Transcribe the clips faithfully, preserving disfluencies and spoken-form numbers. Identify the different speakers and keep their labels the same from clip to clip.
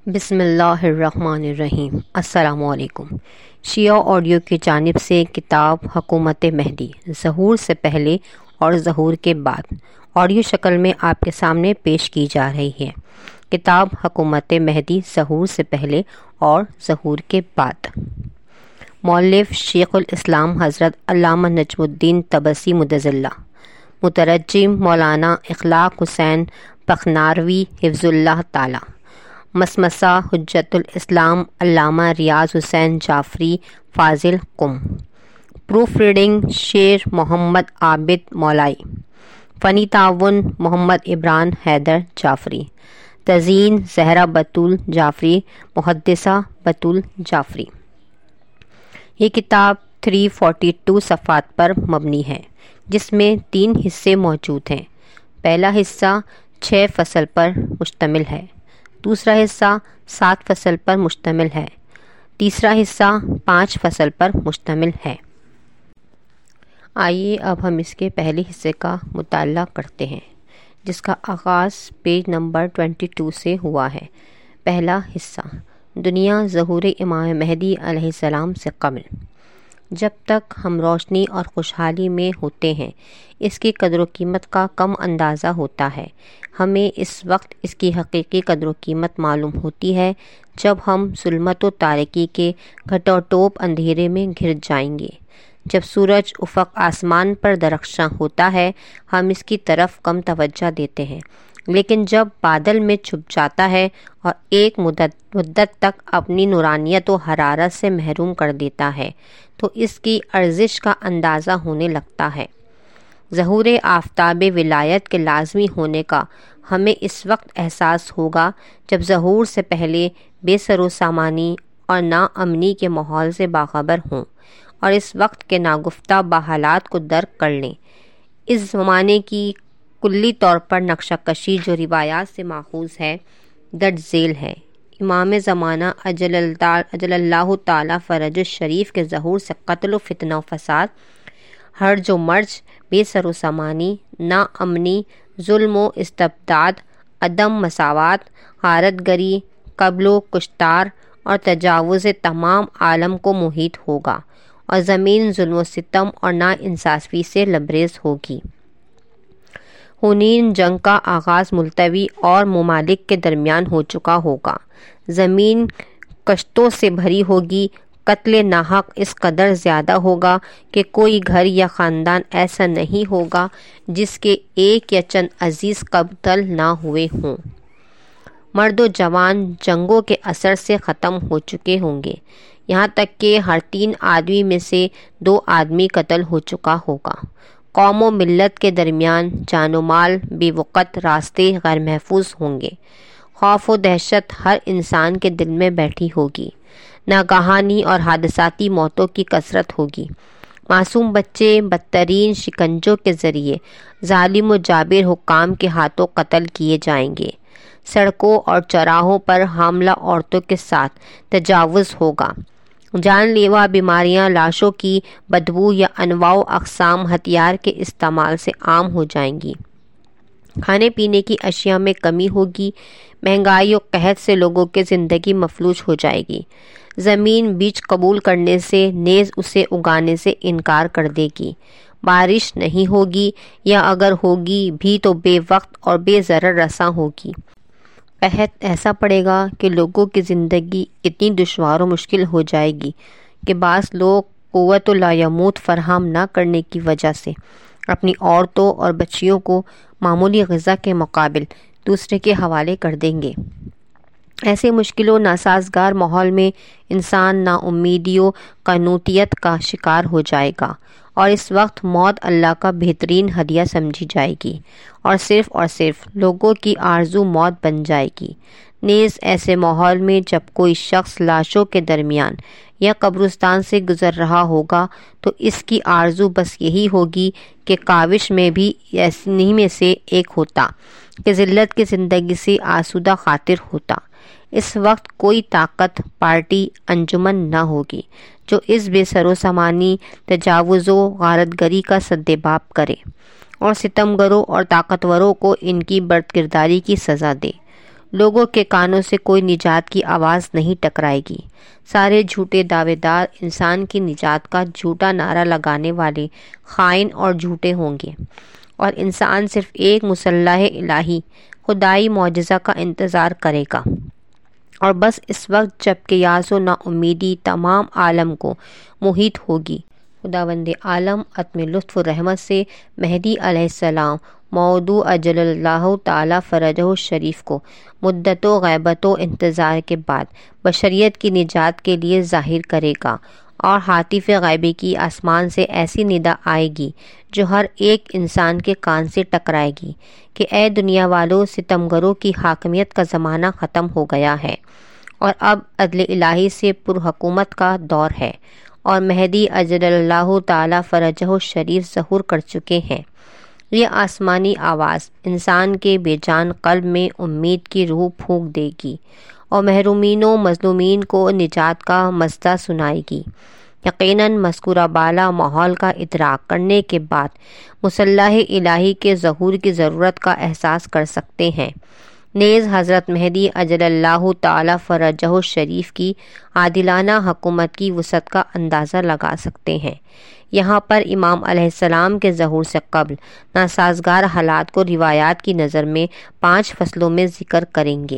Speaker 1: بسم اللہ الرحمن الرحیم۔ السلام علیکم۔ شیعہ آڈیو کی جانب سے کتاب حکومت مہدی، ظہور سے پہلے اور ظہور کے بعد آڈیو شکل میں آپ کے سامنے پیش کی جا رہی ہے۔ کتاب حکومت مہدی، ظہور سے پہلے اور ظہور کے بعد۔ مؤلف شیخ الاسلام حضرت علامہ نجم الدین طبسی مدظلہ، مترجم مولانا اخلاق حسین پخناروی حفظ اللہ تعالی، مسمسہ حجت الاسلام علامہ ریاض حسین جعفری فاضل قم، پروف ریڈنگ شیر محمد عابد مولائی، فنی تعاون محمد عمران حیدر جعفری، تزئین زہرا بطول جعفری، محدثہ بطول جعفری۔ یہ کتاب تین سو بالیس صفحات پر مبنی ہے، جس میں تین حصے موجود ہیں۔ پہلا حصہ چھ فصل پر مشتمل ہے، دوسرا حصہ سات فصل پر مشتمل ہے، تیسرا حصہ پانچ فصل پر مشتمل ہے۔ آئیے اب ہم اس کے پہلے حصے کا مطالعہ کرتے ہیں، جس کا آغاز پیج نمبر بائیس سے ہوا ہے۔ پہلا حصہ، دنیا ظہور امام مہدی علیہ السلام سے قبل۔ جب تک ہم روشنی اور خوشحالی میں ہوتے ہیں، اس کی قدر و قیمت کا کم اندازہ ہوتا ہے۔ ہمیں اس وقت اس کی حقیقی قدر و قیمت معلوم ہوتی ہے جب ہم ظلمت و تاریکی کے گھٹاٹوپ اندھیرے میں گر جائیں گے۔ جب سورج افق آسمان پر درخشاں ہوتا ہے، ہم اس کی طرف کم توجہ دیتے ہیں، لیکن جب بادل میں چھپ جاتا ہے اور ایک مدت مدت تک اپنی نورانیت و حرارت سے محروم کر دیتا ہے، تو اس کی ارزش کا اندازہ ہونے لگتا ہے۔ ظہور آفتاب ولایت کے لازمی ہونے کا ہمیں اس وقت احساس ہوگا جب ظہور سے پہلے بے سر و سامانی اور ناامنی کے ماحول سے باخبر ہوں اور اس وقت کے ناگفتہ باحالات کو درک کر لیں۔ اس زمانے کی کلی طور پر نقشہ کشی جو روایات سے ماخوذ ہے، درج ذیل ہے۔ امام زمانہ اجل اجل اللہ تعالی فرج الشریف کے ظہور سے قتل و فتنہ و فساد، ہرج و مرج، بے سر و سامانی، ناامنی، ظلم و استبداد، عدم مساوات، غارت گری، قتل و کشتار اور تجاوز تمام عالم کو محیط ہوگا، اور زمین ظلم و ستم اور ناانصافی سے لبریز ہوگی۔ حنین جنگ کا آغاز ملتوی اور ممالک کے درمیان ہو چکا ہوگا۔ زمین کشتوں سے بھری ہوگی، قتل ناحق اس قدر زیادہ ہوگا کہ کوئی گھر یا خاندان ایسا نہیں ہوگا جس کے ایک یا چند عزیز قتل نہ ہوئے ہوں۔ مرد و جوان جنگوں کے اثر سے ختم ہو چکے ہوں گے، یہاں تک کہ ہر تین آدمی میں سے دو آدمی قتل ہو چکا ہوگا۔ قوم و ملت کے درمیان جان و مال بے وقت راستے غیر محفوظ ہوں گے۔ خوف و دہشت ہر انسان کے دل میں بیٹھی ہوگی۔ ناگہانی اور حادثاتی موتوں کی کثرت ہوگی۔ معصوم بچے بدترین شکنجوں کے ذریعے ظالم و جابر حکام کے ہاتھوں قتل کیے جائیں گے۔ سڑکوں اور چوراہوں پر حاملہ عورتوں کے ساتھ تجاوز ہوگا۔ جان لیوا بیماریاں لاشوں کی بدبو یا انواع و اقسام ہتھیار کے استعمال سے عام ہو جائیں گی۔ کھانے پینے کی اشیاء میں کمی ہوگی۔ مہنگائی و قحط سے لوگوں کی زندگی مفلوج ہو جائے گی۔ زمین بیج قبول کرنے سے نیز اسے اگانے سے انکار کر دے گی۔ بارش نہیں ہوگی، یا اگر ہوگی بھی تو بے وقت اور بے ضرر رساں ہوگی۔ قحط ایسا پڑے گا کہ لوگوں کی زندگی اتنی دشوار و مشکل ہو جائے گی کہ بعض لوگ قوت لا یموت فراہم نہ کرنے کی وجہ سے اپنی عورتوں اور بچیوں کو معمولی غذا کے مقابل دوسرے کے حوالے کر دیں گے۔ ایسے مشکل و ناسازگار ماحول میں انسان نا امیدی و قنوطیت کا شکار ہو جائے گا، اور اس وقت موت اللہ کا بہترین ہدیہ سمجھی جائے گی اور صرف اور صرف لوگوں کی آرزو موت بن جائے گی۔ نیز ایسے ماحول میں جب کوئی شخص لاشوں کے درمیان یا قبرستان سے گزر رہا ہوگا تو اس کی آرزو بس یہی ہوگی کہ کاوش میں بھی انہی میں سے ایک ہوتا، کہ ذلت کی زندگی سے آسودہ خاطر ہوتا۔ اس وقت کوئی طاقت، پارٹی، انجمن نہ ہوگی جو اس بے سر و سامانی، تجاوز و غارت گری کا سدباب کرے اور ستمگروں اور طاقتوروں کو ان کی برد کرداری کی سزا دے۔ لوگوں کے کانوں سے کوئی نجات کی آواز نہیں ٹکرائے گی۔ سارے جھوٹے دعوے دار انسان کی نجات کا جھوٹا نعرہ لگانے والے خائن اور جھوٹے ہوں گے، اور انسان صرف ایک مسلح الہی خدائی معجزہ کا انتظار کرے گا، اور بس اس وقت جب کہ یاس و نا امیدی تمام عالم کو محیط ہوگی، خداوند عالم اتم لطف و رحمت سے مہدی علیہ السلام موعود اجل اللہ تعالی فرجہ شریف کو مدت و غیبت و انتظار کے بعد بشریت کی نجات کے لیے ظاہر کرے گا، اور ہاتف غیبی کی آسمان سے ایسی ندا آئے گی جو ہر ایک انسان کے کان سے ٹکرائے گی کہ اے دنیا والوں، ستمگروں کی حاکمیت کا زمانہ ختم ہو گیا ہے، اور اب عدل الہی سے پرحکومت کا دور ہے، اور مہدی اجل اللہ تعالی فرجہ شریف ظہور کر چکے ہیں۔ یہ آسمانی آواز انسان کے بے جان قلب میں امید کی روح پھونک دے گی، اور محرومین و مظلومین کو نجات کا مژدہ سنائے گی۔ یقیناً مذکورہ بالا ماحول کا ادراک کرنے کے بعد مسلح الہی کے ظہور کی ضرورت کا احساس کر سکتے ہیں۔ نیز حضرت مہدی اجل اللہ تعالی فرجہ شریف کی عادلانہ حکومت کی وسعت کا اندازہ لگا سکتے ہیں۔ یہاں پر امام علیہ السلام کے ظہور سے قبل ناسازگار حالات کو روایات کی نظر میں پانچ فصلوں میں ذکر کریں گے۔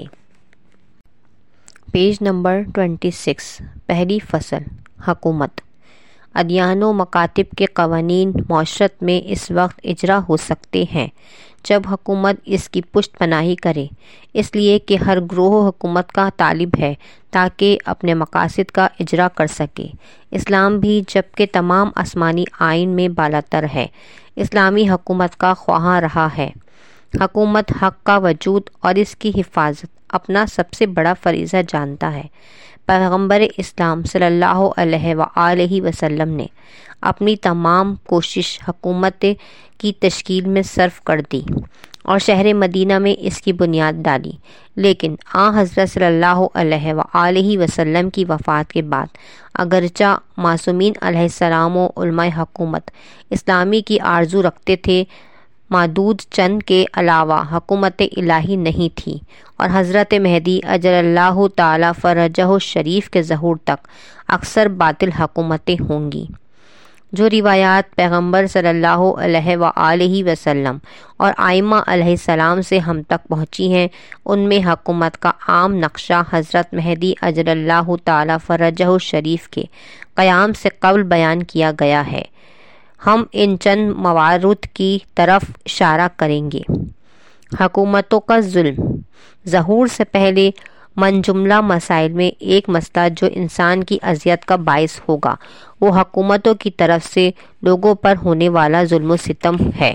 Speaker 1: پیج نمبر چھبیس۔ پہلی فصل، حکومت۔ ادیان و مکاتب کے قوانین معاشرت میں اس وقت اجرا ہو سکتے ہیں جب حکومت اس کی پشت پناہی کرے، اس لیے کہ ہر گروہ حکومت کا طالب ہے تاکہ اپنے مقاصد کا اجرا کر سکے۔ اسلام بھی جبکہ تمام آسمانی آئین میں بالاتر ہے، اسلامی حکومت کا خواہاں رہا ہے۔ حکومت حق کا وجود اور اس کی حفاظت اپنا سب سے بڑا فریضہ جانتا ہے۔ پیغمبر اسلام صلی اللہ علیہ وآلہ وسلم نے اپنی تمام کوشش حکومت کی تشکیل میں صرف کر دی اور شہر مدینہ میں اس کی بنیاد ڈالی، لیکن آن حضرت صلی اللہ علیہ وآلہ وسلم کی وفات کے بعد اگرچہ معصومین علیہ السلام و علماء حکومت اسلامی کی آرزو رکھتے تھے، معدود چند کے علاوہ حکومت الہی نہیں تھی، اور حضرت مہدی اجل اللہ تعالی فرجہ شریف کے ظہور تک اکثر باطل حکومتیں ہوں گی۔ جو روایات پیغمبر صلی اللہ علیہ وآلہ وسلم اور ائمہ علیہ السلام سے ہم تک پہنچی ہیں، ان میں حکومت کا عام نقشہ حضرت مہدی اجل اللہ تعالی فرجہ شریف کے قیام سے قبل بیان کیا گیا ہے۔ ہم ان چند موارد کی طرف اشارہ کریں گے۔ حکومتوں کا ظلم۔ ظہور سے پہلے من جملہ مسائل میں ایک مسئلہ جو انسان کی اذیت کا باعث ہوگا وہ حکومتوں کی طرف سے لوگوں پر ہونے والا ظلم و ستم ہے۔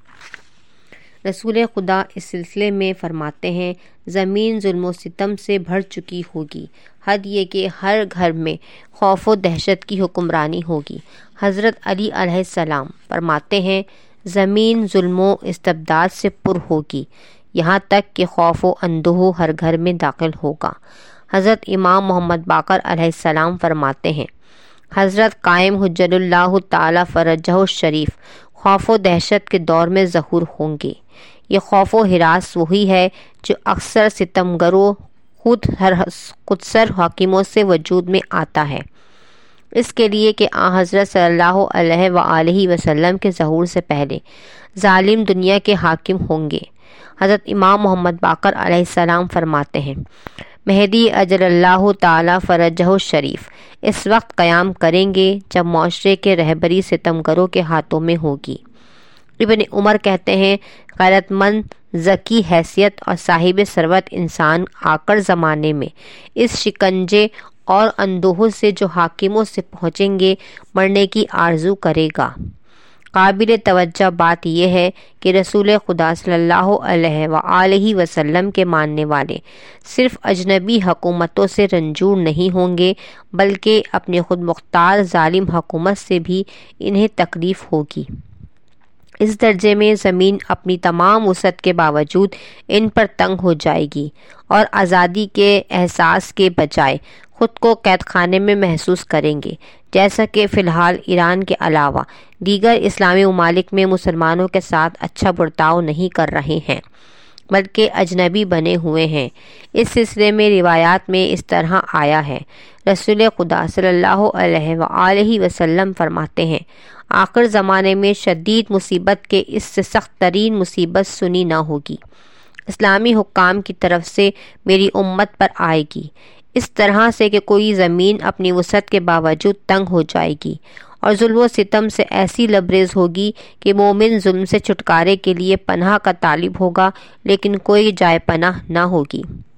Speaker 1: رسول خدا اس سلسلے میں فرماتے ہیں، زمین ظلم و ستم سے بھر چکی ہوگی، حد یہ کہ ہر گھر میں خوف و دہشت کی حکمرانی ہوگی۔ حضرت علی علیہ السلام فرماتے ہیں، زمین ظلم و استبداد سے پر ہوگی، یہاں تک کہ خوف و اندوہ ہر گھر میں داخل ہوگا۔ حضرت امام محمد باقر علیہ السلام فرماتے ہیں، حضرت قائم حجت اللہ تعالی فرجہ شریف خوف و دہشت کے دور میں ظہور ہوں گے۔ یہ خوف و ہراس وہی ہے جو اکثر ستمگروں خود ہر خودسر حاکموں سے وجود میں آتا ہے، اس کے لیے کہ آن حضرت صلی اللہ علیہ وآلہ وسلم کے ظہور سے پہلے ظالم دنیا کے حاکم ہوں گے۔ حضرت امام محمد باقر علیہ السلام فرماتے ہیں، مہدی اجل اللہ تعالی فرجہ شریف اس وقت قیام کریں گے جب معاشرے کے رہبری ستمگروں کے ہاتھوں میں ہوگی۔ ابن عمر کہتے ہیں، غیرت مند ذکی حیثیت اور صاحب ثروت انسان آخر زمانے میں اس شکنجے اور اندوہ سے جو حاکموں سے پہنچیں گے مرنے کی آرزو کرے گا۔ قابل توجہ بات یہ ہے کہ رسول خدا صلی اللہ علیہ وآلہ وسلم کے ماننے والے صرف اجنبی حکومتوں سے رنجور نہیں ہوں گے، بلکہ اپنی خود مختار ظالم حکومت سے بھی انہیں تکلیف ہوگی۔ اس درجے میں زمین اپنی تمام وسعت کے باوجود ان پر تنگ ہو جائے گی اور آزادی کے احساس کے بجائے خود کو قید خانے میں محسوس کریں گے، جیسا کہ فی الحال ایران کے علاوہ دیگر اسلامی ممالک میں مسلمانوں کے ساتھ اچھا برتاؤ نہیں کر رہے ہیں۔ بلکہ اجنبی بنے ہوئے ہیں۔ اس سلسلے میں روایات میں اس طرح آیا ہے، رسول خدا صلی اللہ علیہ وآلہ وسلم فرماتے ہیں، آخر زمانے میں شدید مصیبت کے اس سے سخت ترین مصیبت سنی نہ ہوگی، اسلامی حکام کی طرف سے میری امت پر آئے گی، اس طرح سے کہ کوئی زمین اپنی وسعت کے باوجود تنگ ہو جائے گی، اور ظلم و ستم سے ایسی لبریز ہوگی کہ مومن ظلم سے چھٹکارے کے لیے پناہ کا طالب ہوگا لیکن کوئی جائے پناہ نہ ہوگی۔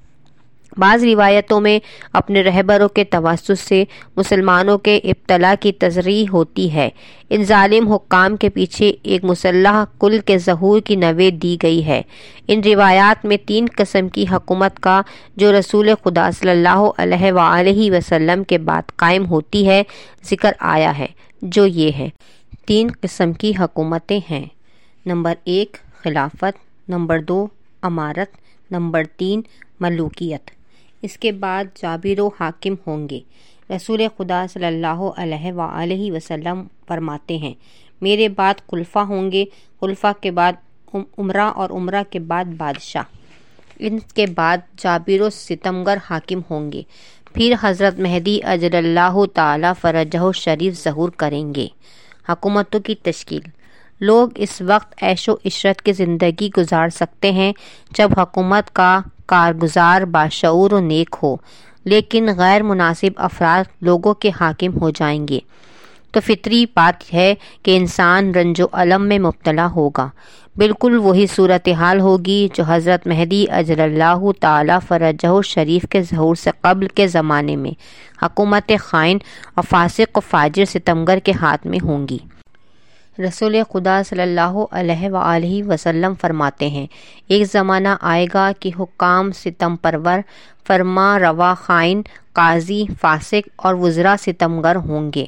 Speaker 1: بعض روایتوں میں اپنے رہبروں کے توسط سے مسلمانوں کے ابتلا کی تصریح ہوتی ہے۔ ان ظالم حکام کے پیچھے ایک مسلح کل کے ظہور کی نوید دی گئی ہے۔ ان روایات میں تین قسم کی حکومت کا جو رسول خدا صلی اللہ علیہ وآلہ وسلم کے بعد قائم ہوتی ہے ذکر آیا ہے، جو یہ ہے۔ تین قسم کی حکومتیں ہیں، نمبر ایک خلافت، نمبر دو امارت، نمبر تین ملوکیت۔ اس کے بعد جابر و حاکم ہوں گے۔ رسول خدا صلی اللہ علیہ وآلہ وسلم فرماتے ہیں، میرے بعد خلفاء ہوں گے، خلفاء کے بعد عمرہ اور عمرہ کے بعد بادشاہ، ان کے بعد جابر و ستمگر حاکم ہوں گے، پھر حضرت مہدی اجل اللہ تعالی فرجہ شریف ظہور کریں گے۔ حکومتوں کی تشکیل۔ لوگ اس وقت عیش و عشرت کی زندگی گزار سکتے ہیں جب حکومت کا کارگزار باشعور و نیک ہو، لیکن غیر مناسب افراد لوگوں کے حاکم ہو جائیں گے تو فطری بات ہے کہ انسان رنج و الم میں مبتلا ہوگا۔ بالکل وہی صورتحال ہوگی جو حضرت مہدی اجل اللہ تعالی فرجہ شریف کے ظہور سے قبل کے زمانے میں حکومت خائن اور فاسق و فاجر ستمگر کے ہاتھ میں ہوں گی۔ رسول خدا صلی اللہ علیہ وآلہ وسلم فرماتے ہیں، ایک زمانہ آئے گا کہ حکام ستم پرور، فرما روا خائن، قاضی فاسق اور وزراء ستمگر ہوں گے۔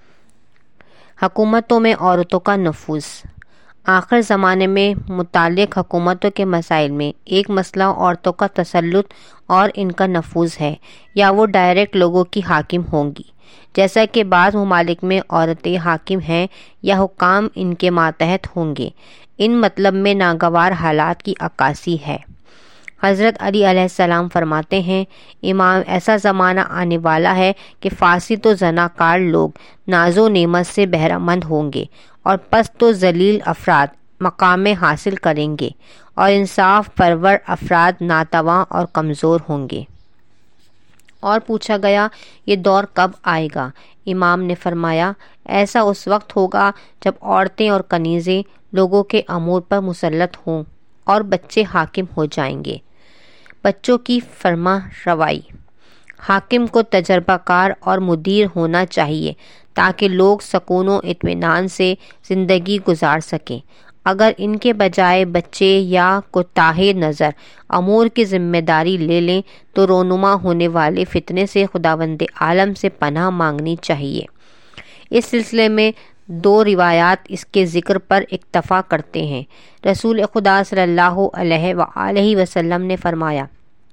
Speaker 1: حکومتوں میں عورتوں کا نفوذ۔ آخر زمانے میں متعلق حکومتوں کے مسائل میں ایک مسئلہ عورتوں کا تسلط اور ان کا نفوذ ہے، یا وہ ڈائریکٹ لوگوں کی حاکم ہوں گی، جیسا کہ بعض ممالک میں عورتیں حاکم ہیں، یا حکام ان کے ماتحت ہوں گے۔ ان مطلب میں ناگوار حالات کی عکاسی ہے۔ حضرت علی علیہ السلام فرماتے ہیں، امام ایسا زمانہ آنے والا ہے کہ فاسد و زناکار لوگ ناز و نعمت سے بہرہ مند ہوں گے، اور پست و ذلیل افراد مقام حاصل کریں گے، اور انصاف پرور افراد ناتواں اور کمزور ہوں گے۔ اور پوچھا گیا، یہ دور کب آئے گا؟ امام نے فرمایا، ایسا اس وقت ہوگا جب عورتیں اور کنیزیں لوگوں کے امور پر مسلط ہوں اور بچے حاکم ہو جائیں گے۔ بچوں کی فرما روائی۔ حاکم کو تجربہ کار اور مدیر ہونا چاہیے تاکہ لوگ سکون و اطمینان سے زندگی گزار سکیں۔ اگر ان کے بجائے بچے یا کوتاہ نظر امور کی ذمہ داری لے لیں تو رونما ہونے والے فتنے سے خداوند عالم سے پناہ مانگنی چاہیے۔ اس سلسلے میں دو روایات اس کے ذکر پر اکتفا کرتے ہیں۔ رسول خدا صلی اللہ علیہ وآلہ وسلم نے فرمایا،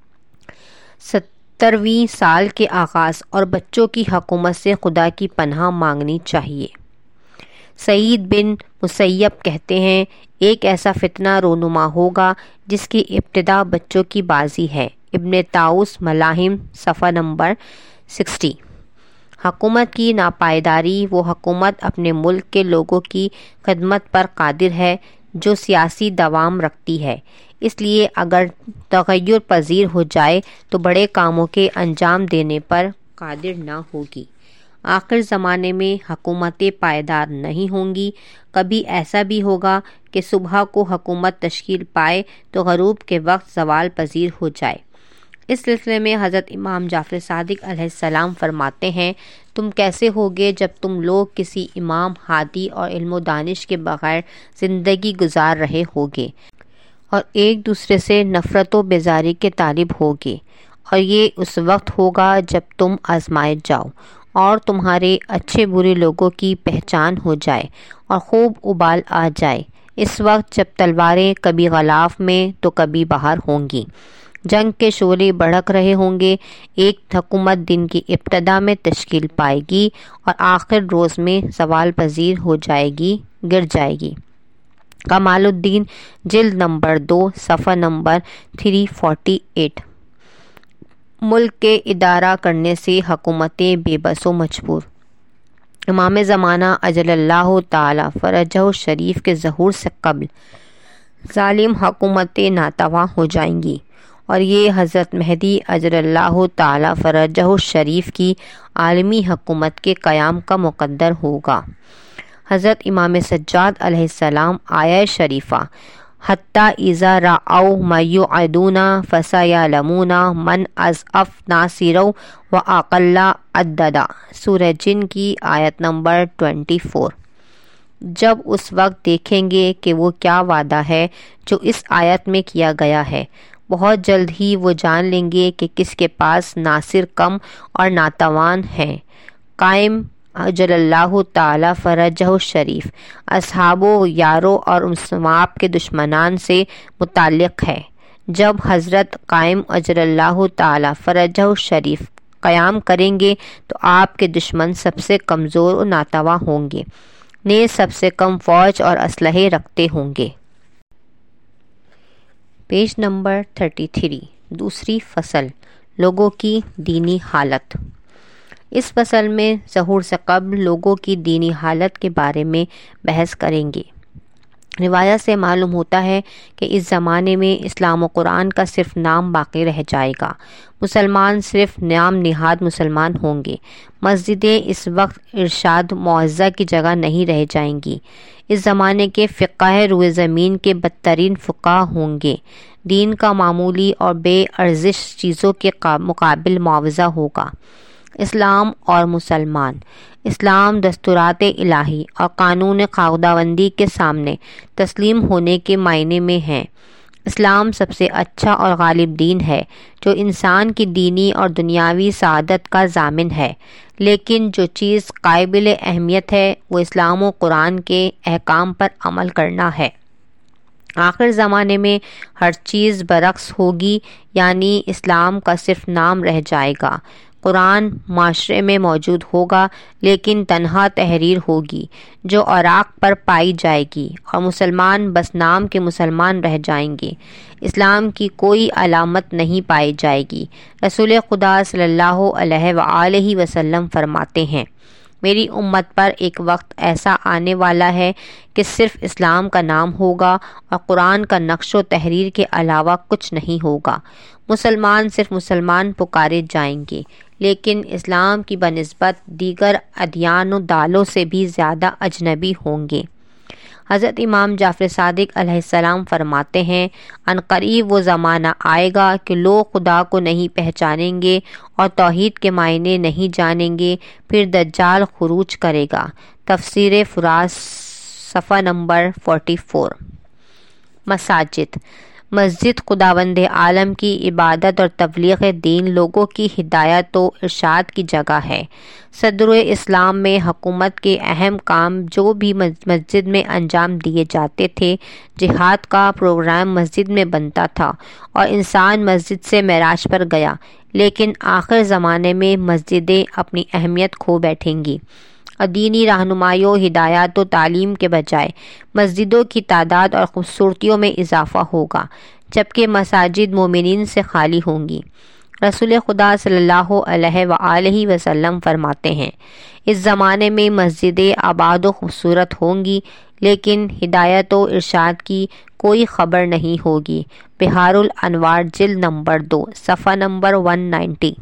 Speaker 1: سترویں سال کے آغاز اور بچوں کی حکومت سے خدا کی پناہ مانگنی چاہیے۔ سعید بن مسیب کہتے ہیں، ایک ایسا فتنہ رونما ہوگا جس کی ابتدا بچوں کی بازی ہے۔ ابن طاؤس ملاحم صفحہ نمبر سکسٹی۔ حکومت کی ناپائیداری۔ وہ حکومت اپنے ملک کے لوگوں کی خدمت پر قادر ہے جو سیاسی دوام رکھتی ہے، اس لیے اگر تغیر پذیر ہو جائے تو بڑے کاموں کے انجام دینے پر قادر نہ ہوگی۔ آخر زمانے میں حکومتیں پائیدار نہیں ہوں گی۔ کبھی ایسا بھی ہوگا کہ صبح کو حکومت تشکیل پائے تو غروب کے وقت زوال پذیر ہو جائے۔ اس سلسلے میں حضرت امام جعفر صادق علیہ السلام فرماتے ہیں، تم کیسے ہوگے جب تم لوگ کسی امام ہادی اور علم و دانش کے بغیر زندگی گزار رہے ہوگے اور ایک دوسرے سے نفرت و بیزاری کے طالب ہوگے، اور یہ اس وقت ہوگا جب تم آزمائے جاؤ اور تمہارے اچھے برے لوگوں کی پہچان ہو جائے اور خوب ابال آ جائے۔ اس وقت جب تلواریں کبھی غلاف میں تو کبھی باہر ہوں گی، جنگ کے شعلے بھڑک رہے ہوں گے، ایک حکومت دن کی ابتدا میں تشکیل پائے گی اور آخر روز میں زوال پذیر ہو جائے گی، گر جائے گی۔ کمال الدین جلد نمبر دو صفحہ نمبر تین سو اڑتالیس۔ ملک کے ادارہ کرنے سے حکومتیں بے بس و مجبور۔ امام زمانہ اجل اللہ تعالی فرجہ شریف کے ظہور سے قبل ظالم حکومتیں ناتواں ہو جائیں گی، اور یہ حضرت مہدی اجل اللہ تعالی فرجہ شریف کی عالمی حکومت کے قیام کا مقدر ہوگا۔ حضرت امام سجاد علیہ السلام آیہ شریفہ حتی اذا رأوا ما یوعدون فسیعلمون من اضعف ناصرا واقل عددا، سورہ جن کی آیت نمبر چوبیس۔ جب اس وقت دیکھیں گے کہ وہ کیا وعدہ ہے جو اس آیت میں کیا گیا ہے، بہت جلد ہی وہ جان لیں گے کہ کس کے پاس ناصر کم اور ناتوان ہیں۔ قائم اجل اللہ تعالی فرجہ شریف اصحاب و یاروں اور آپ کے دشمنان سے متعلق ہے۔ جب حضرت قائم اجل اللہ تعالی فرجہ شریف قیام کریں گے تو آپ کے دشمن سب سے کمزور و ناتواں ہوں گے، نیز سب سے کم فوج اور اسلحے رکھتے ہوں گے۔ پیج نمبر تینتیس، دوسری فصل، لوگوں کی دینی حالت۔ اس فصل میں ظہور سے قبل لوگوں کی دینی حالت کے بارے میں بحث کریں گے۔ روایت سے معلوم ہوتا ہے کہ اس زمانے میں اسلام و قرآن کا صرف نام باقی رہ جائے گا، مسلمان صرف نام نہاد مسلمان ہوں گے، مسجدیں اس وقت ارشاد معزہ کی جگہ نہیں رہ جائیں گی، اس زمانے کے فقہ روئے زمین کے بدترین فقہ ہوں گے، دین کا معمولی اور بے ارزش چیزوں کے مقابل معاوضہ ہوگا۔ اسلام اور مسلمان، اسلام دستورات الہی اور قانون خداوندی کے سامنے تسلیم ہونے کے معنی میں ہے۔ اسلام سب سے اچھا اور غالب دین ہے جو انسان کی دینی اور دنیاوی سعادت کا ضامن ہے، لیکن جو چیز قابل اہمیت ہے وہ اسلام و قرآن کے احکام پر عمل کرنا ہے۔ آخر زمانے میں ہر چیز برعکس ہوگی، یعنی اسلام کا صرف نام رہ جائے گا، قرآن معاشرے میں موجود ہوگا لیکن تنہا تحریر ہوگی جو اوراق پر پائی جائے گی، اور مسلمان بس نام کے مسلمان رہ جائیں گے، اسلام کی کوئی علامت نہیں پائی جائے گی۔ رسول خدا صلی اللہ علیہ وآلہ وسلم فرماتے ہیں، میری امت پر ایک وقت ایسا آنے والا ہے کہ صرف اسلام کا نام ہوگا اور قرآن کا نقش و تحریر کے علاوہ کچھ نہیں ہوگا، مسلمان صرف مسلمان پکارے جائیں گے، لیکن اسلام کی بنسبت دیگر ادیان و دالوں سے بھی زیادہ اجنبی ہوں گے۔ حضرت امام جعفر صادق علیہ السلام فرماتے ہیں، عنقریب وہ زمانہ آئے گا کہ لوگ خدا کو نہیں پہچانیں گے اور توحید کے معنی نہیں جانیں گے، پھر دجال خروج کرے گا۔ تفسیر فراس صفحہ نمبر چوالیس۔ مساجد، مسجد خداوند عالم کی عبادت اور تبلیغ دین، لوگوں کی ہدایت و ارشاد کی جگہ ہے۔ صدر اسلام میں حکومت کے اہم کام جو بھی مسجد میں انجام دیے جاتے تھے، جہاد کا پروگرام مسجد میں بنتا تھا اور انسان مسجد سے معراج پر گیا، لیکن آخر زمانے میں مسجدیں اپنی اہمیت کھو بیٹھیں گی اور دینی رہنمائی و ہدایات و تعلیم کے بجائے مسجدوں کی تعداد اور خوبصورتیوں میں اضافہ ہوگا، جبکہ مساجد مومنین سے خالی ہوں گی۔ رسول خدا صلی اللہ علیہ وآلہ وسلم فرماتے ہیں، اس زمانے میں مسجدیں آباد و خوبصورت ہوں گی لیکن ہدایت و ارشاد کی کوئی خبر نہیں ہوگی۔ بحار الانوار جلد نمبر دو صفحہ نمبر ایک سو نوے۔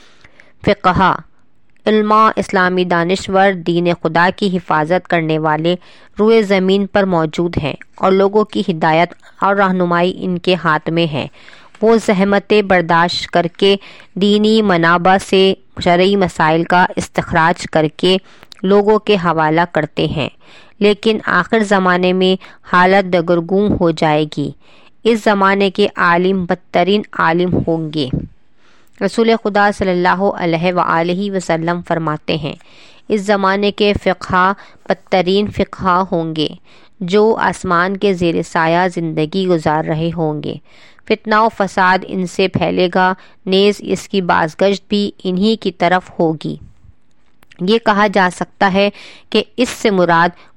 Speaker 1: فقہا، علماء، اسلامی دانشور، دین خدا کی حفاظت کرنے والے روئے زمین پر موجود ہیں اور لوگوں کی ہدایت اور رہنمائی ان کے ہاتھ میں ہے۔ وہ زحمتیں برداشت کر کے دینی منابع سے شرعی مسائل کا استخراج کر کے لوگوں کے حوالہ کرتے ہیں، لیکن آخر زمانے میں حالت دگرگوں ہو جائے گی، اس زمانے کے عالم بدترین عالم ہوں گے۔ رسول خدا صلی اللہ علیہ وآلہ وسلم فرماتے ہیں، اس زمانے کے فقہا بدترین فقہا ہوں گے جو آسمان کے زیر سایہ زندگی گزار رہے ہوں گے۔ فتنہ و فساد ان سے پھیلے گا، نیز اس کی بازگشت بھی انہی کی طرف ہوگی۔ یہ کہا جا سکتا ہے کہ اس سے مراد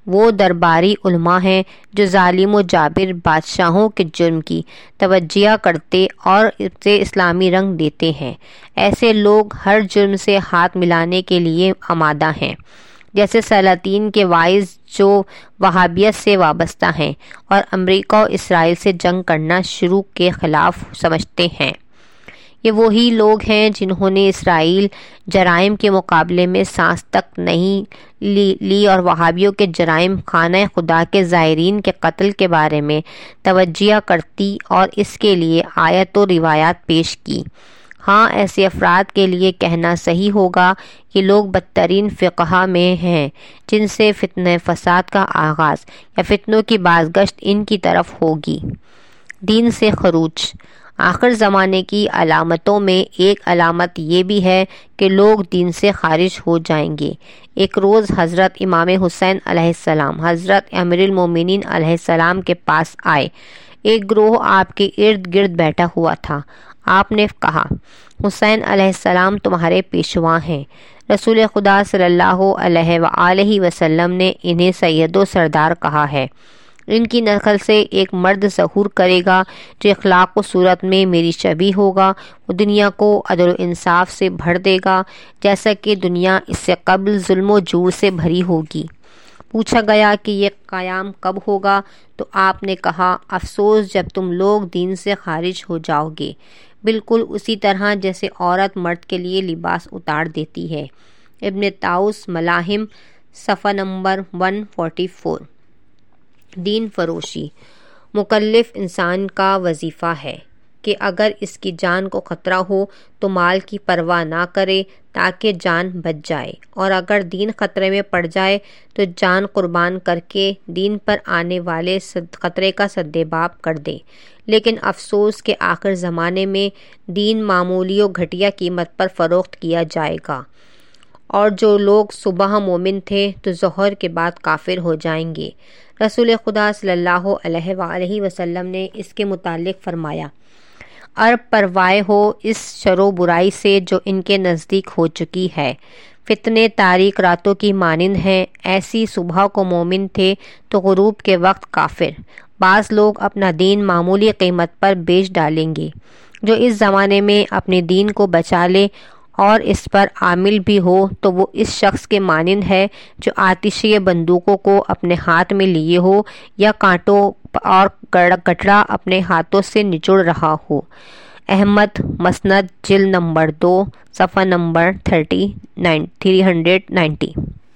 Speaker 1: وہ درباری علماء ہیں جو ظالم و جابر بادشاہوں کے جرم کی توجیہ کرتے اور اسے اسلامی رنگ دیتے ہیں۔ ایسے لوگ ہر جرم سے ہاتھ ملانے کے لیے آمادہ ہیں، جیسے سلاطین کے وائز جو وہابیت سے وابستہ ہیں اور امریکہ اور اسرائیل سے جنگ کرنا شروع کے خلاف سمجھتے ہیں۔ یہ وہی لوگ ہیں جنہوں نے اسرائیل جرائم کے مقابلے میں سانس تک نہیں لی, لی اور وہابیوں کے جرائم خانہ خدا کے زائرین کے قتل کے بارے میں توجیہ کرتی اور اس کے لیے آیت و روایات پیش کی۔ ہاں، ایسے افراد کے لیے کہنا صحیح ہوگا کہ لوگ بدترین فقہا میں ہیں جن سے فتنہ فساد کا آغاز یا فتنوں کی بازگشت ان کی طرف ہوگی۔ دین سے خروج۔ آخر زمانے کی علامتوں میں ایک علامت یہ بھی ہے کہ لوگ دین سے خارج ہو جائیں گے۔ ایک روز حضرت امام حسین علیہ السلام حضرت امیر المومنین علیہ السلام کے پاس آئے۔ ایک گروہ آپ کے ارد گرد بیٹھا ہوا تھا۔ آپ نے کہا، حسین علیہ السلام تمہارے پیشوا ہیں۔ رسول خدا صلی اللہ علیہ وآلہ وسلم نے انہیں سید و سردار کہا ہے۔ ان کی نسل سے ایک مرد ظہور کرے گا جو اخلاق و صورت میں میری شبیہ ہوگا۔ وہ دنیا کو عدل و انصاف سے بھر دے گا جیسا کہ دنیا اس سے قبل ظلم و جور سے بھری ہوگی۔ پوچھا گیا کہ یہ قیام کب ہوگا؟ تو آپ نے کہا، افسوس جب تم لوگ دین سے خارج ہو جاؤ گے، بالکل اسی طرح جیسے عورت مرد کے لیے لباس اتار دیتی ہے۔ ابن طاؤس ملاحم صفحہ نمبر ایک سو چوالیس۔ دین فروشی۔ مکلف انسان کا وظیفہ ہے کہ اگر اس کی جان کو خطرہ ہو تو مال کی پرواہ نہ کرے تاکہ جان بچ جائے، اور اگر دین خطرے میں پڑ جائے تو جان قربان کر کے دین پر آنے والے خطرے کا سدباب کر دے۔ لیکن افسوس کہ آخر زمانے میں دین معمولی و گھٹیا قیمت پر فروخت کیا جائے گا، اور جو لوگ صبح مومن تھے تو ظہر کے بعد کافر ہو جائیں گے۔ رسول خدا صلی اللہ علیہ وآلہ وسلم نے اس کے متعلق فرمایا، عرب پروائے ہو اس شر و برائی سے جو ان کے نزدیک ہو چکی ہے۔ فتنے تاریک راتوں کی مانند ہیں، ایسی صبح کو مومن تھے تو غروب کے وقت کافر۔ بعض لوگ اپنا دین معمولی قیمت پر بیچ ڈالیں گے۔ جو اس زمانے میں اپنے دین کو بچا لے اور اس پر عامل بھی ہو تو وہ اس شخص کے مانند ہے جو آتشی بندوقوں کو اپنے ہاتھ میں لیے ہو یا کانٹوں اور گٹڑا اپنے ہاتھوں سے نچوڑ رہا ہو۔ احمد مسند جلد نمبر دو صفحہ number thirty nine three hundred ninety.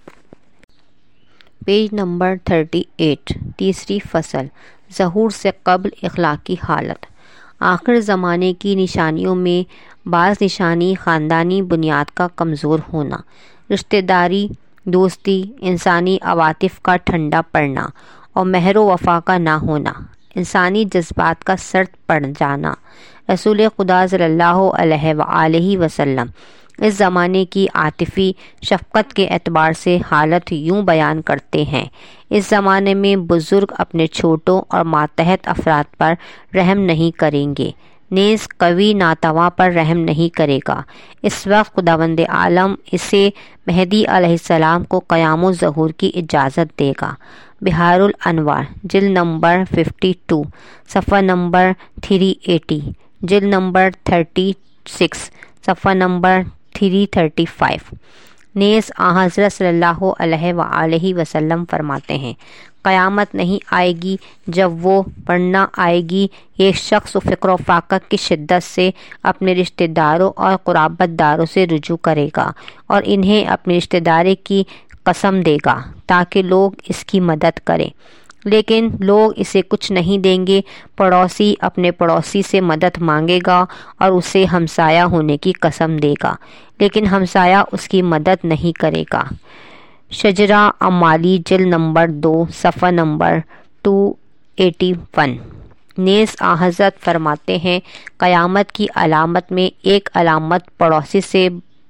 Speaker 1: Page number thirty eight. تیسری فصل، ظہور سے قبل اخلاقی حالت۔ آخر زمانے کی نشانیوں میں بعض نشانی خاندانی بنیاد کا کمزور ہونا، رشتہ داری، دوستی، انسانی عواطف کا ٹھنڈا پڑنا اور مہر و وفا کا نہ ہونا، انسانی جذبات کا سرد پڑ جانا۔ رسول خدا صلی اللہ علیہ وآلہ وسلم اس زمانے کی عاطفی شفقت کے اعتبار سے حالت یوں بیان کرتے ہیں، اس زمانے میں بزرگ اپنے چھوٹوں اور ماتحت افراد پر رحم نہیں کریں گے، نیز قوی ناتواں پر رحم نہیں کرے گا۔ اس وقت خداوند عالم اسے مہدی علیہ السلام کو قیام و ظہور کی اجازت دے گا۔ بحار الانوار جلد نمبر ففٹی ٹو صفحہ نمبر تھری ایٹی، جلد نمبر تھرٹی سکس صفحہ نمبر تھری تھرٹی فائیو۔ نیز آن حضرت صلی اللہ علیہ وآلہ وسلم فرماتے ہیں، قیامت نہیں آئے گی جب وہ ورنہ آئے گی ایک شخص و فقر و فاقت کی شدت سے اپنے رشتہ داروں اور قرابت داروں سے رجوع کرے گا اور انہیں اپنی رشتہ داری کی قسم دے گا تاکہ لوگ اس کی مدد کریں، لیکن لوگ اسے کچھ نہیں دیں گے۔ پڑوسی اپنے پڑوسی سے مدد مانگے گا اور اسے ہمسایہ ہونے کی قسم دے گا، لیکن ہمسایہ اس کی مدد نہیں کرے گا۔ شجرہ امالی جلد نمبر دو صفحہ نمبر ٹو ایٹی ون۔ نیز آن حضرت فرماتے ہیں، قیامت کی علامت میں ایک علامت پڑوسی سے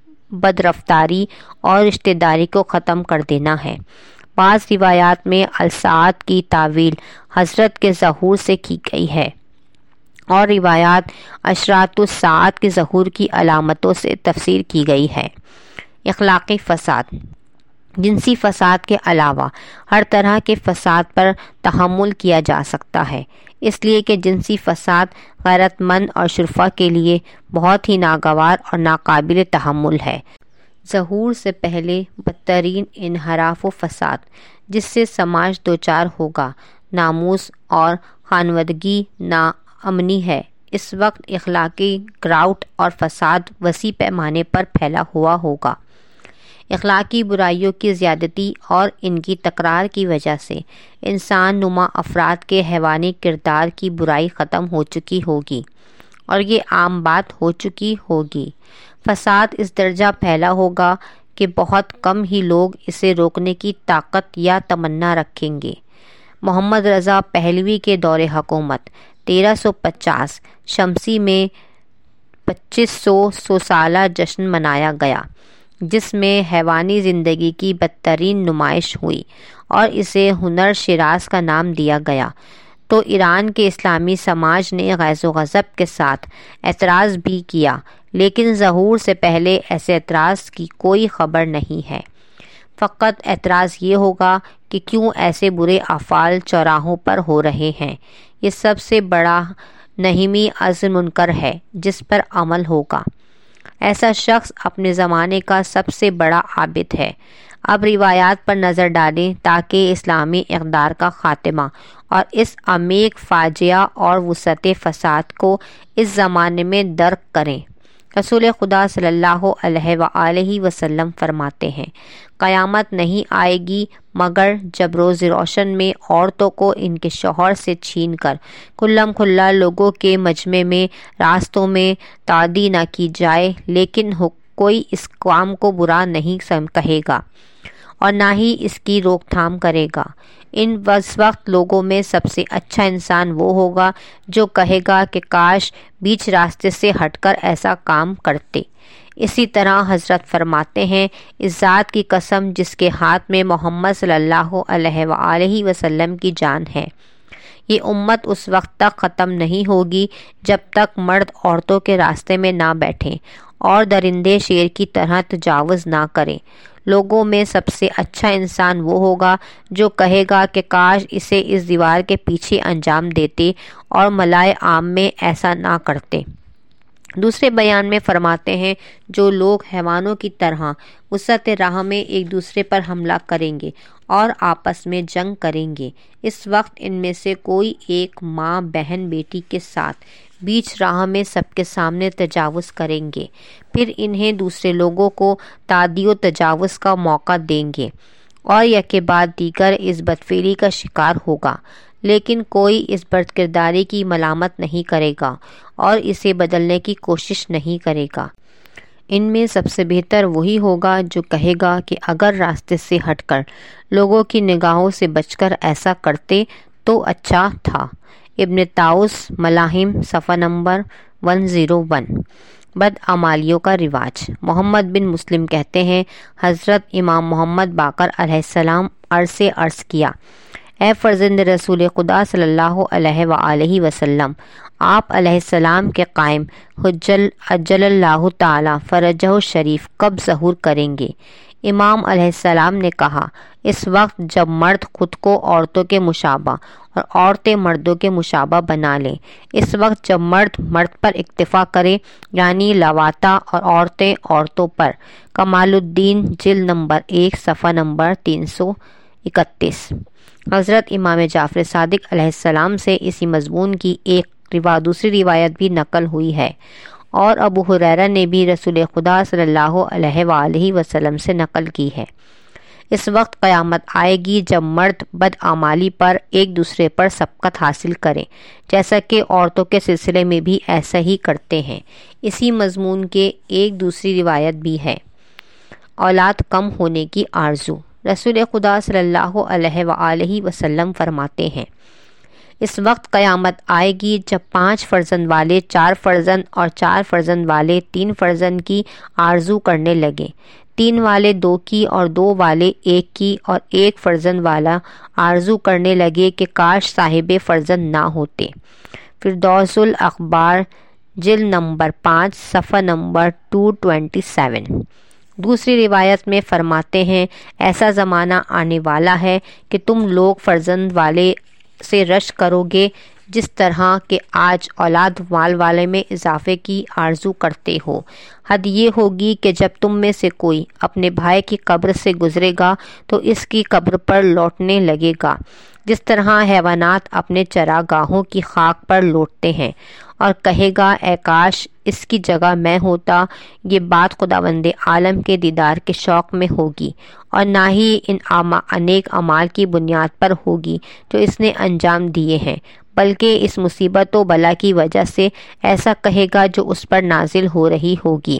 Speaker 1: بدرفتاری اور رشتہ داری کو ختم کر دینا ہے۔ بعض روایات میں الساعت کی تعویل حضرت کے ظہور سے کی گئی ہے، اور روایات اشراط الساعت کے ظہور کی علامتوں سے تفسیر کی گئی ہے۔ اخلاقی فساد۔ جنسی فساد کے علاوہ ہر طرح کے فساد پر تحمل کیا جا سکتا ہے، اس لیے کہ جنسی فساد غیرت مند اور شرفا کے لیے بہت ہی ناگوار اور ناقابل تحمل ہے۔ ظہور سے پہلے بدترین انحراف و فساد جس سے سماج دوچار ہوگا ناموس اور خانوادگی ناامنی ہے۔ اس وقت اخلاقی گراوٹ اور فساد وسیع پیمانے پر پھیلا ہوا ہوگا۔ اخلاقی برائیوں کی زیادتی اور ان کی تکرار کی وجہ سے انسان نما افراد کے حیوانی کردار کی برائی ختم ہو چکی ہوگی اور یہ عام بات ہو چکی ہوگی۔ فساد اس درجہ پھیلا ہوگا کہ بہت کم ہی لوگ اسے روکنے کی طاقت یا تمنا رکھیں گے۔ محمد رضا پہلوی کے دور حکومت تیرہ سو پچاس شمسی میں پچیس سو سو سالہ جشن منایا گیا جس میں حیوانی زندگی کی بدترین نمائش ہوئی اور اسے ہنر شراز کا نام دیا گیا، تو ایران کے اسلامی سماج نے غیظ و غضب کے ساتھ اعتراض بھی کیا، لیکن ظہور سے پہلے ایسے اعتراض کی کوئی خبر نہیں ہے۔ فقط اعتراض یہ ہوگا کہ کیوں ایسے برے افعال چوراہوں پر ہو رہے ہیں۔ یہ سب سے بڑا نہیمی از منکر ہے جس پر عمل ہوگا۔ ایسا شخص اپنے زمانے کا سب سے بڑا عابد ہے۔ اب روایات پر نظر ڈالیں تاکہ اسلامی اقدار کا خاتمہ اور اس عمیق فاجعہ اور وسعت فساد کو اس زمانے میں درک کریں۔ رسول خدا صلی اللہ علیہ وآلہ وسلم فرماتے ہیں، قیامت نہیں آئے گی مگر جب روز روشن میں عورتوں کو ان کے شوہر سے چھین کر کھلم کھلا لوگوں کے مجمع میں راستوں میں تعدی نہ کی جائے، لیکن کوئی اس کام کو برا نہیں کہے گا اور نہ ہی اس کی روک تھام کرے گا۔ ان وقت لوگوں میں سب سے اچھا انسان وہ ہوگا جو کہے گا کہ کاش بیچ راستے سے ہٹ کر ایسا کام کرتے۔ اسی طرح حضرت فرماتے ہیں، اس ذات کی قسم جس کے ہاتھ میں محمد صلی اللہ علیہ وآلہ وسلم کی جان ہے، یہ امت اس وقت تک ختم نہیں ہوگی جب تک مرد عورتوں کے راستے میں نہ بیٹھیں اور درندے شیر کی طرح تجاوز نہ کریں۔ لوگوں میں سب سے اچھا انسان وہ ہوگا جو کہے گا کہ کاش اسے اس دیوار کے پیچھے انجام دیتے اور ملائے عام میں ایسا نہ کرتے۔ دوسرے بیان میں فرماتے ہیں، جو لوگ حیوانوں کی طرح وسعت راہ میں ایک دوسرے پر حملہ کریں گے اور آپس میں جنگ کریں گے، اس وقت ان میں سے کوئی ایک ماں بہن بیٹی کے ساتھ بیچ راہ میں سب کے سامنے تجاوز کریں گے، پھر انہیں دوسرے لوگوں کو تعدی و تجاوز کا موقع دیں گے اور یک کے بعد دیگر اس بدفعلی کا شکار ہوگا، لیکن کوئی اس بد کرداری کی ملامت نہیں کرے گا اور اسے بدلنے کی کوشش نہیں کرے گا۔ ان میں سب سے بہتر وہی ہوگا جو کہے گا کہ اگر راستے سے ہٹ کر لوگوں کی نگاہوں سے بچ کر ایسا کرتے تو اچھا تھا۔ ابن طاؤس ملاحم صفحہ نمبر ایک سو ایک۔ بدعمالیوں کا رواج۔ محمد بن مسلم کہتے ہیں، حضرت امام محمد باقر علیہ السلام عرض سے عرض کیا، اے فرزند رسول خدا صلی اللہ علیہ وآلہ وسلم، آپ علیہ السلام کے قائم حجل عجل اللہ تعالی فرجہ شریف کب ظہور کریں گے؟ امام علیہ السلام نے کہا، اس وقت جب مرد خود کو عورتوں کے مشابہ اور عورتیں مردوں کے مشابہ بنا لیں، اس وقت جب مرد مرد پر اکتفا کرے، یعنی لواطا اور عورتیں عورتوں پر۔ کمال الدین جلد نمبر ایک صفحہ نمبر تین سو اکتیس۔ حضرت امام جعفر صادق علیہ السلام سے اسی مضمون کی ایک روا دوسری روایت بھی نقل ہوئی ہے اور ابو ہریرہ نے بھی رسول خدا صلی اللہ علیہ وآلہ وسلم سے نقل کی ہے۔ اس وقت قیامت آئے گی جب مرد بدعمالی پر ایک دوسرے پر سبقت حاصل کریں، جیسا کہ عورتوں کے سلسلے میں بھی ایسا ہی کرتے ہیں۔ اسی مضمون کے ایک دوسری روایت بھی ہے۔ اولاد کم ہونے کی آرزو۔ رسول خدا صلی اللہ علیہ وآلہ وسلم فرماتے ہیں، اس وقت قیامت آئے گی جب پانچ فرزند والے چار فرزند اور چار فرزند والے تین فرزند کی آرزو کرنے لگیں، تین والے دو کی اور دو والے ایک کی اور ایک فرزند والا آرزو کرنے لگے کہ کاش صاحب فرزند نہ ہوتے۔ فردوس الاخبار جلد نمبر پانچ صفحہ نمبر دو سو سیون۔ دوسری روایت میں فرماتے ہیں ایسا زمانہ آنے والا ہے کہ تم لوگ فرزند والے سے رشک کرو گے جس طرح کہ آج اولاد مال والے میں اضافے کی آرزو کرتے ہو۔ حد یہ ہوگی کہ جب تم میں سے کوئی اپنے بھائی کی قبر سے گزرے گا تو اس کی قبر پر لوٹنے لگے گا جس طرح حیوانات اپنے چراگاہوں کی خاک پر لوٹتے ہیں، اور کہے گا اے کاش اس کی جگہ میں ہوتا۔ یہ بات خداوند عالم کے دیدار کے شوق میں ہوگی، اور نہ ہی ان انیک اعمال کی بنیاد پر ہوگی جو اس نے انجام دیے ہیں، بلکہ اس مصیبت و بلا کی وجہ سے ایسا کہے گا جو اس پر نازل ہو رہی ہوگی۔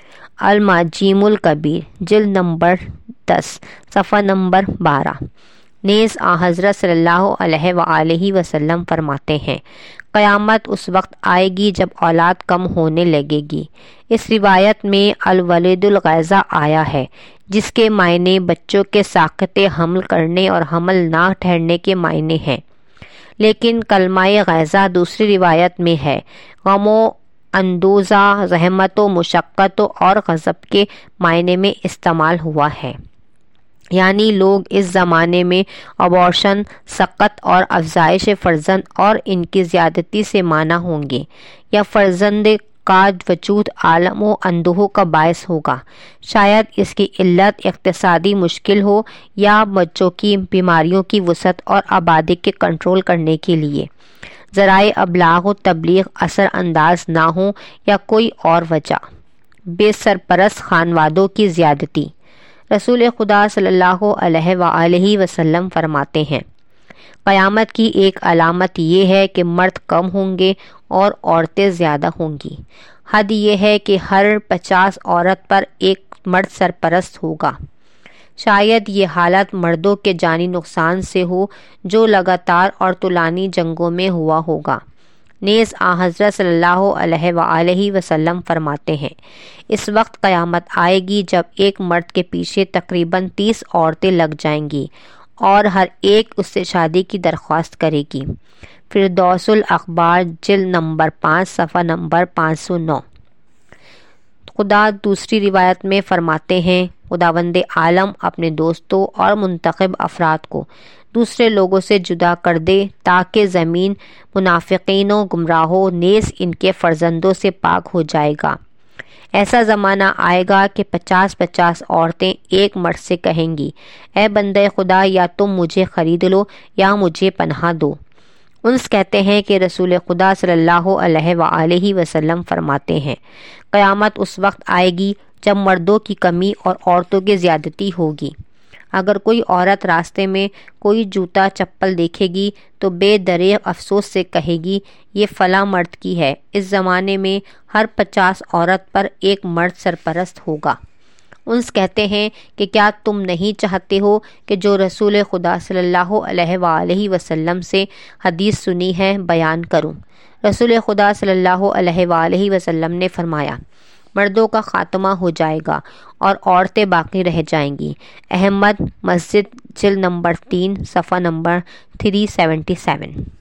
Speaker 1: المعجم الکبیر جلد نمبر دس صفحہ نمبر بارہ۔ نیز آن حضرت صلی اللہ علیہ وآلہ وسلم فرماتے ہیں قیامت اس وقت آئے گی جب اولاد کم ہونے لگے گی۔ اس روایت میں الولد الغیضہ آیا ہے جس کے معنی بچوں کے ساقط حمل کرنے اور حمل نہ ٹھہرنے کے معنی ہیں، لیکن کلمہ غیظہ دوسری روایت میں ہے غم و اندوزہ، زحمت و مشقت اور غضب کے معنی میں استعمال ہوا ہے، یعنی لوگ اس زمانے میں ابارشن، سقط اور افزائش فرزند اور ان کی زیادتی سے مانا ہوں گے، یا فرزند کا وجود عالم و اندوہ کا باعث ہوگا۔ شاید اس کی علت اقتصادی مشکل ہو یا بچوں کی بیماریوں کی وسعت اور آبادی کے کنٹرول کرنے کے لیے ذرائع ابلاغ و تبلیغ اثر انداز نہ ہوں، یا کوئی اور وجہ۔ بے سرپرست خانوادوں کی زیادتی۔ رسول خدا صلی اللہ علیہ وآلہ وسلم فرماتے ہیں قیامت کی ایک علامت یہ ہے کہ مرد کم ہوں گے اور عورتیں زیادہ ہوں گی۔ حد یہ ہے کہ ہر پچاس عورت پر ایک مرد سرپرست ہوگا۔ شاید یہ حالت مردوں کے جانی نقصان سے ہو جو لگاتار اور طولانی جنگوں میں ہوا ہوگا۔ نیز آن حضرت صلی اللہ علیہ وآلہ وسلم فرماتے ہیں اس وقت قیامت آئے گی جب ایک مرد کے پیچھے تقریباً تیس عورتیں لگ جائیں گی اور ہر ایک اس سے شادی کی درخواست کرے گی۔ فردوس الاخبار جلد نمبر پانچ صفحہ نمبر پانچ سو نو۔ خدا دوسری روایت میں فرماتے ہیں خداوند عالم اپنے دوستوں اور منتخب افراد کو دوسرے لوگوں سے جدا کر دے تاکہ زمین منافقین و گمراہوں نیز ان کے فرزندوں سے پاک ہو جائے گا۔ ایسا زمانہ آئے گا کہ پچاس پچاس عورتیں ایک مرد سے کہیں گی اے بندے خدا یا تم مجھے خرید لو یا مجھے پناہ دو۔ انس کہتے ہیں کہ رسول خدا صلی اللہ علیہ وآلہ وسلم فرماتے ہیں قیامت اس وقت آئے گی جب مردوں کی کمی اور عورتوں کی زیادتی ہوگی۔ اگر کوئی عورت راستے میں کوئی جوتا چپل دیکھے گی تو بے دریغ افسوس سے کہے گی یہ فلاں مرد کی ہے۔ اس زمانے میں ہر پچاس عورت پر ایک مرد سرپرست ہوگا۔ انس کہتے ہیں کہ کیا تم نہیں چاہتے ہو کہ جو رسول خدا صلی اللہ علیہ وآلہ وسلم سے حدیث سنی ہے بیان کروں؟ رسول خدا صلی اللہ علیہ وآلہ وسلم نے فرمایا مردوں کا خاتمہ ہو جائے گا اور عورتیں باقی رہ جائیں گی۔ احمد مسجد جلد نمبر تین صفحہ نمبر تین سو ستہتر۔